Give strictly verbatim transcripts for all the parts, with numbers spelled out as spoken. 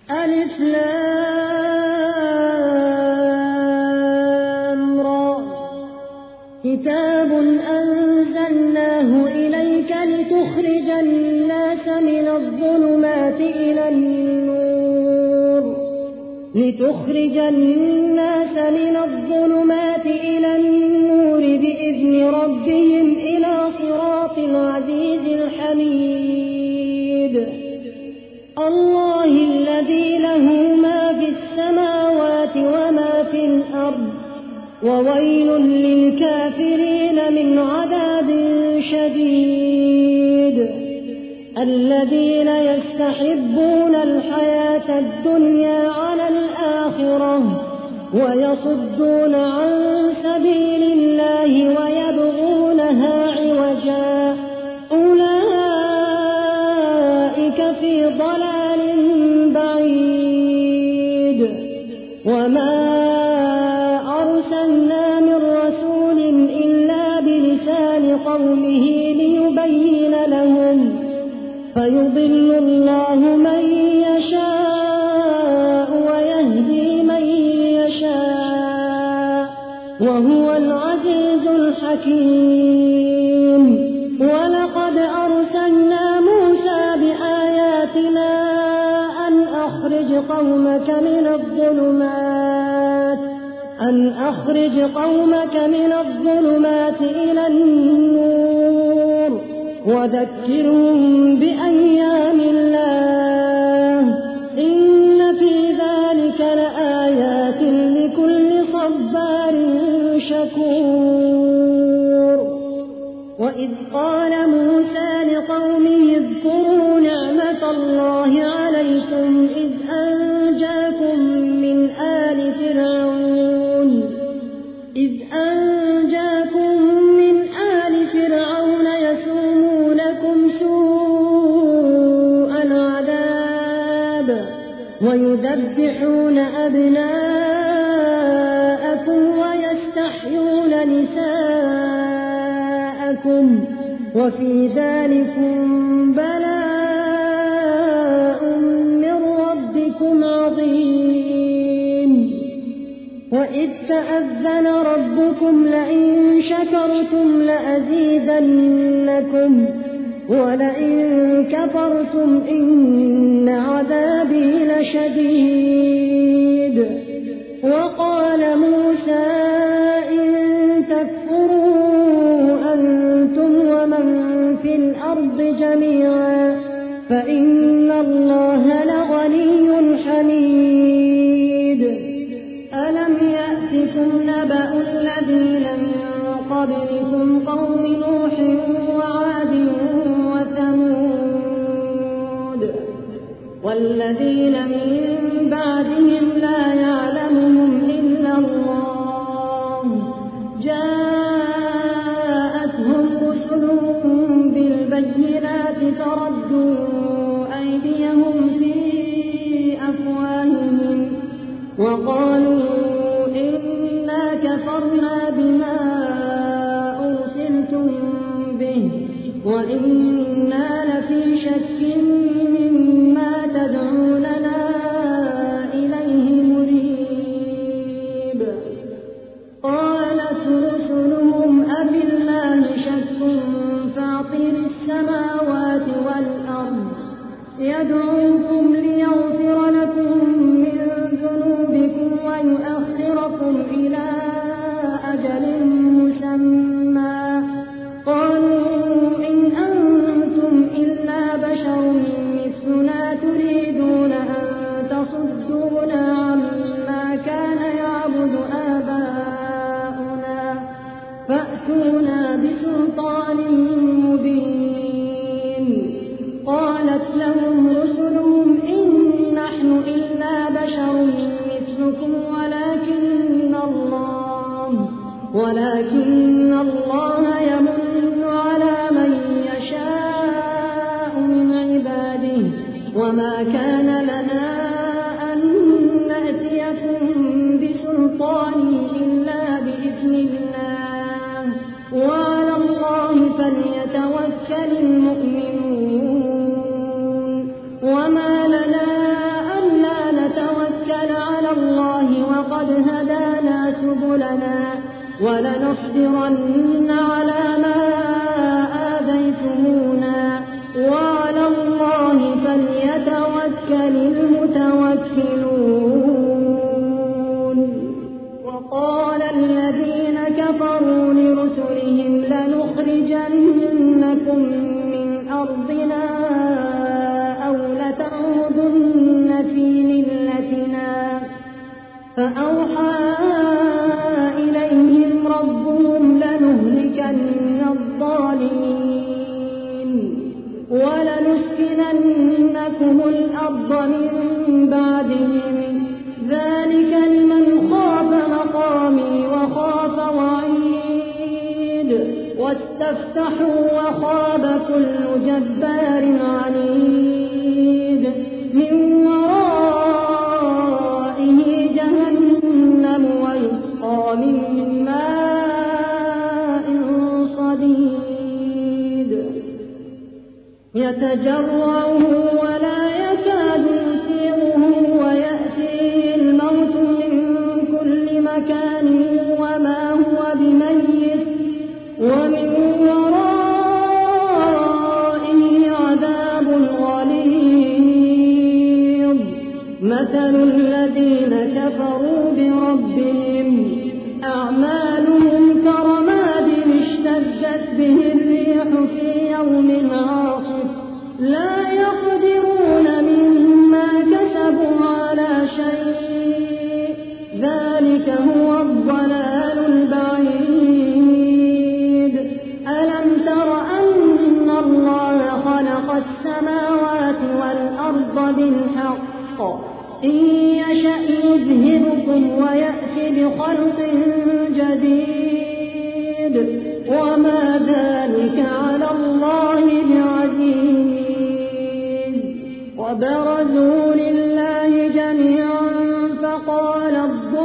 ألف لام را كتاب أنزلناه إليك لتخرج الناس من الظلمات إلى النور لتخرج الناس من الظلمات إلى النور بإذن ربهم إلى صراط العزيز الحميد الله الذي له ما في السماوات وما في الأرض وويل للكافرين من عذاب شديد الذين يستحبون الحياة الدنيا على الآخرة ويصدون عن سبيل الله ويبغونها عوجا أولئك في ضلال بعيد وما أرسلنا من رسول إلا بلسان قومه ليبين لهم فيضل الله من يشاء ويهدي من يشاء وهو العزيز الحكيم ولقد أرسلنا موسى بآياتنا أن أخرج قومك من الظلمات أن أخرج قومك من الظلمات إلى النور وذكرهم بأيام الله إن في ذلك لآيات لكل صبار شكور وإذ قال موسى لقومه اذكروا نعمة الله عليكم إذ أنجاكم من آل فرعون إذ أنجاكم من آل فرعون يسومونكم سوء العذاب ويذبحون أبناءكم ويستحيون نساءكم وفي ذلكم بلاء من ربكم عظيم وإذ تأذن ربكم لئن شكرتم لأزيدنكم ولئن كفرتم إن عذابي لشديد وقال موسى إن تكفروا أنتم ومن في الأرض جميعا فإن الله لغني حميد ألم يأتكم نبأ الذين من قبلكم قوم نوح وعاد وثمود والذين من بعدهم لا يعلمهم إلا الله جاءتهم رسلهم بالبينات فردوا أيديهم في أفواههم وقالوا إنا كفرنا بما أرسلتم به وإنا لفي شك مما تدعوننا إليه مريب قالت رسلهم أبالله شك فاطر السماوات والأرض يدعوكم ليغفر لكم من ذنوبكم ويؤخركم إلى أجل مسمى قالوا إن أنتم إلا بشر مثلنا تريدون أن تصدونا عما كان يعبد آباؤنا فأتونا بسلطان مبين قالت لهم رسلهم إن نحن إلا بشر مثلكم ولكن الله ولكن الله يمن على من يشاء من عباده وما كان لنا أن نأتيكم بسلطان إلا بإذن الله وعلى الله فليتوكل المؤمنون وما لنا ألا ولنصبرن على ما آذيتمونا وعلى الله فليتوكل المتوكلون. وقال الذين كفروا لرسلهم لنخرجنكم من أرضنا أو لتعودن في ملتنا فأوحى إليهم ربهم لنهلكن الظالمين ولنسكننكم الأرض من بعدهم ذلك لمن خاف مقامي وخاف وعيد واستفتحوا وخاب كل جبار عنيد من ورائه جهنم ويسقى من ماء صديد يتجرعه ولا يكاد يسيغه ويأتيه الموت من كل مكان وما هو بميت ومن ورائه عذاب غليظ. مثل الذين كفروا بربهم أعمالهم كرماد اشتدت به الريح في يوم عاصف لا يقدرون مما كسبوا على شيء ذلك هو الضلال البعيد. ألم تر أن الله خلق السماوات والأرض بالحق إن يشأ يذهبكم ويأتي بخلق جديد وما ذلك على الله بعزيز. وبرزوا لله جميعا فقال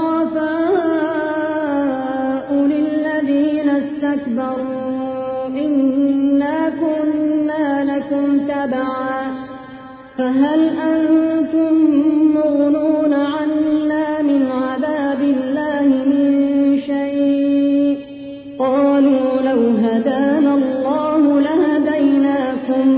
الضعفاء للذين استكبروا إنا كنا لكم تبعا فهل أنتم مغنون عنا من عذاب الله من شيء قالوا لو هدانا الله لهديناكم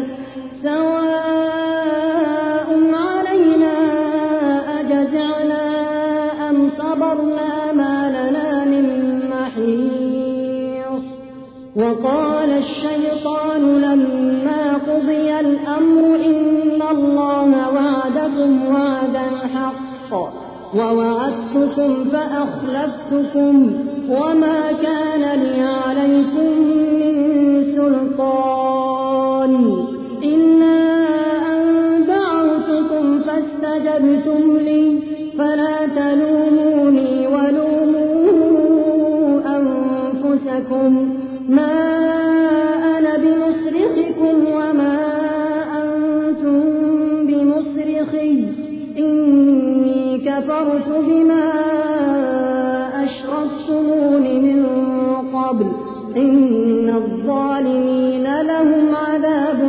سواء علينا أجزعنا أم صبرنا ما لنا من محيص. وقال الشيطان لما قضي الأمر إن الله وعدكم وعد الحق ووعدتكم فأخلفتكم وما كان لي عليكم من سلطان إلا أن دعوتكم فاستجبتم لي فلا تلوموني ولوموا أنفسكم ما أنا بمصرخكم وما أنتم بمصرخي إني كفرت بما أشركتمون من قبل إن الظالمين لهم عذاب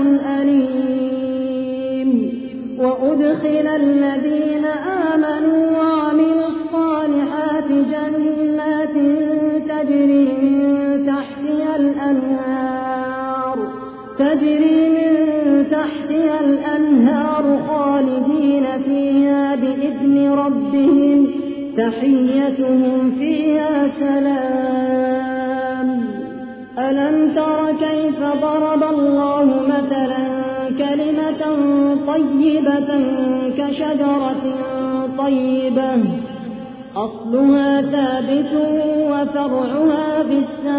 أليم. وأدخل الذين آمنوا وعملوا الصالحات جنات تجري من تحتها الأنهار تجري من تحتها الأنهار خالدين فيها بإذن ربهم تحيتهم فيها سلام. ألم تر كيف ضرب الله مثلا كلمة طيبة كشجرة طيبة أصلها ثابت وفرعها في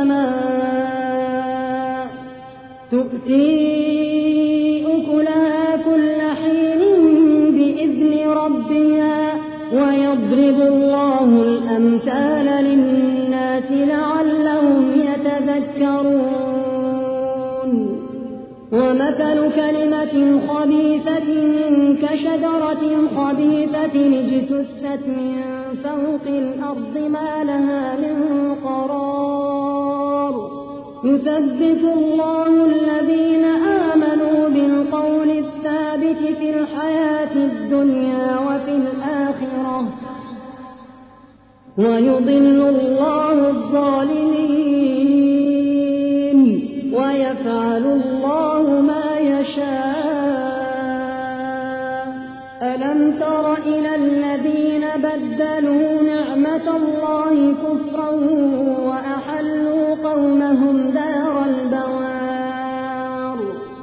السماء تؤتي أكلها كل حين بإذن ربها ويضرب الله الأمثال للناس لعلهم يتذكرون. ومثل كلمة خبيثة كشجرة خبيثة اجتثت من فوق الأرض ما لها من قرار يثبت الله الذين آمنوا بالقول الثابت في الحياة الدنيا وفي الآخرة ويضل الله الظالمين ويفعل الله ما يشاء. ألم تر إلى الذين بدلوا نعمة الله كفرا وأحلوا قومهم دار البوار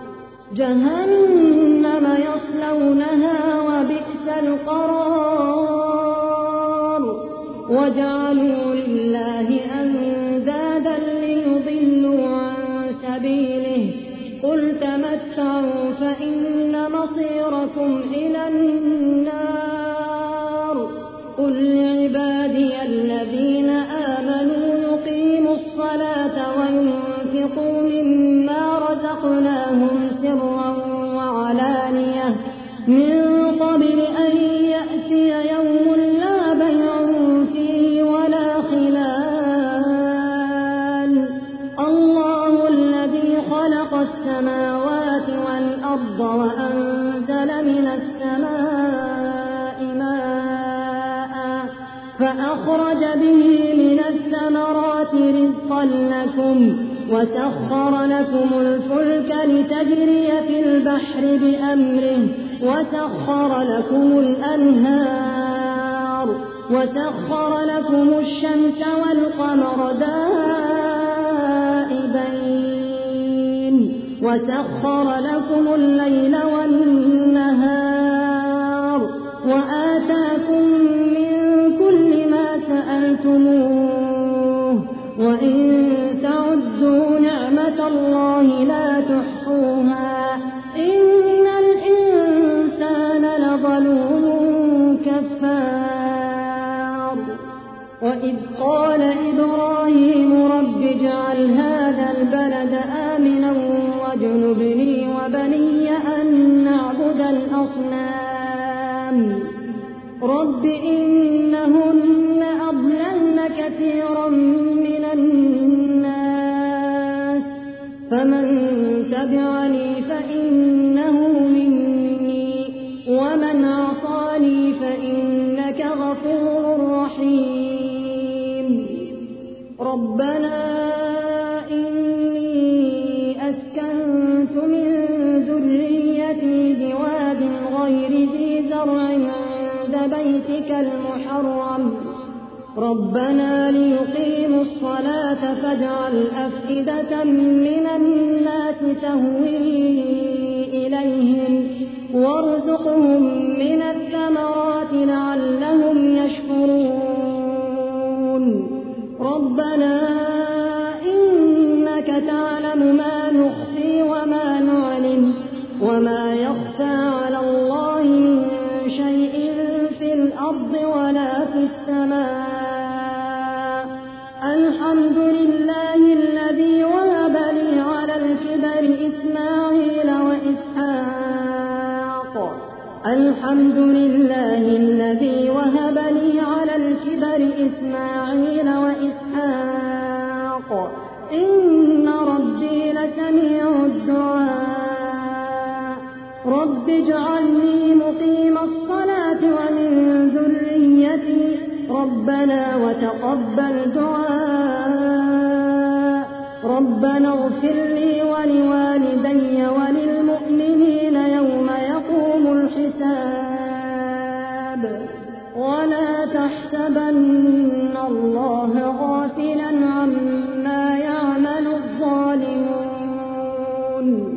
جهنم يصلونها وبئس القرار وجعلوا لله أندادا ليضلوا عن سبيله قل تمتعوا فإن مصيركم إلى النار. قل لعبادي الذين آمنوا يقيموا الصلاة وينفقوا مما رزقناهم سرا وعلانية من قبل أن يأتي يوم لا بيع فيه ولا خلال. الله الذي خلق السماوات والأرض وأنزل من السماء ماء فأخرج به من الثمرات رزقا لكم وسخر لكم الفلك لتجري في البحر بأمره وسخر لكم الأنهار وسخر لكم الشمس والقمر دائبين وسخر لكم الليل والنهار وآتاكم من كل ما سألتموه وإن تعدوا نعمة الله لا تحصوها إن الإنسان لظلوم كفار. وإذ قال إبراهيم رب اجعل هذا البلد آمنا واجنبني وبني أن نعبد الأصنام رب إنهن أضللن كثيرا من الناس فمن تبعني فإنه مني ومن عصاني فإنك غفور رحيم. ربنا إني أسكنت من ذريتي بواد غير ذي زرع عند بيتك المحرم ربنا ليقيموا الصلاة فاجعل أفئدة من الناس تهوي إليهم وارزقهم من الثمرات لعلهم يشكرون. ربنا إنك تعلم ما نخفي وما نعلن وما يخفى على الله من شيء في الأرض ولا في السماء. الحمد لله الذي وهب لي على الكبر إسماعيل وإسحاق الحمد لله الذي وهب لي على الكبر إسماعيل وإسحاق إن ربي لسميع الدعاء. رب اجعلني مقيم الصلاة ومن ذريتي ربنا وتقبل دعاء. ربنا اغفر لي ولوالدي وللمؤمنين يوم يقوم الحساب. ولا تحسبن الله غافلا عما يعمل الظالمون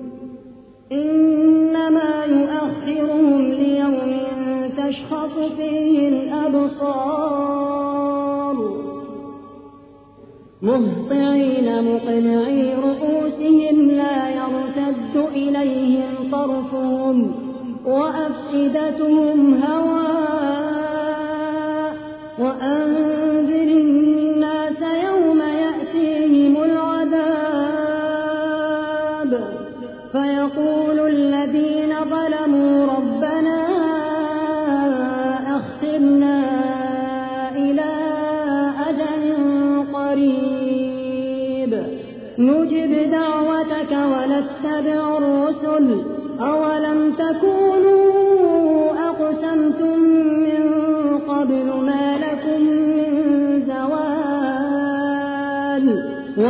إنما يؤخرهم ليوم تشخص فيه الأبصار مهطعين مقنعي رؤوسهم لا يرتد إليهم طرفهم وأفئدتهم هواء. وأنذر الناس يوم يأتيهم العذاب فيقول الذين ظلموا ربنا أخرنا إلى أجل قريب نجب دعوتك ونتبع الرسل أولم تكونوا أقسمتم من قبل ما لكم من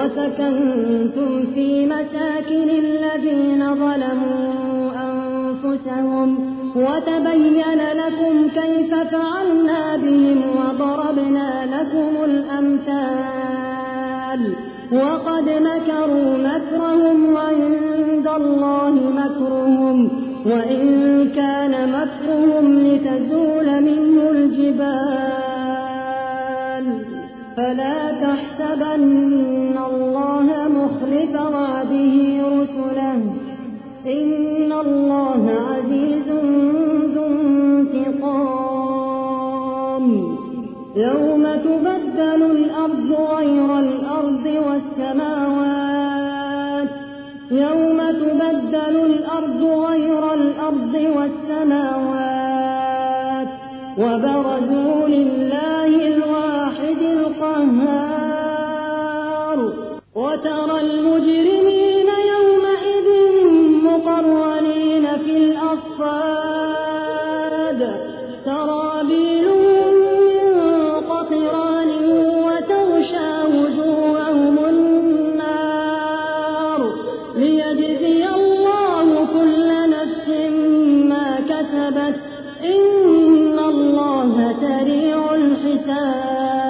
وسكنتم في مساكن الذين ظلموا أنفسهم وتبين لكم كيف فعلنا بهم وضربنا لكم الأمثال وقد مكروا مكرهم وعند الله مكرهم وإن كان مكرهم لتزول منه الجبال فلا تحسبن الله مخلف وعده رسله إن الله عزيز ذو انتقام يوم تبدل الأرض غير الأرض والسماوات يوم تبدل الأرض غير الأرض والسماوات وبرزوا لله الواحد القهار وترى المجرمين يومئذ مقرنين في الأصفاد سرابيلهم من قطران وتغشى وجوههم النار ليجزي الله كل نفس ما كسبت إن الله سريع الحساب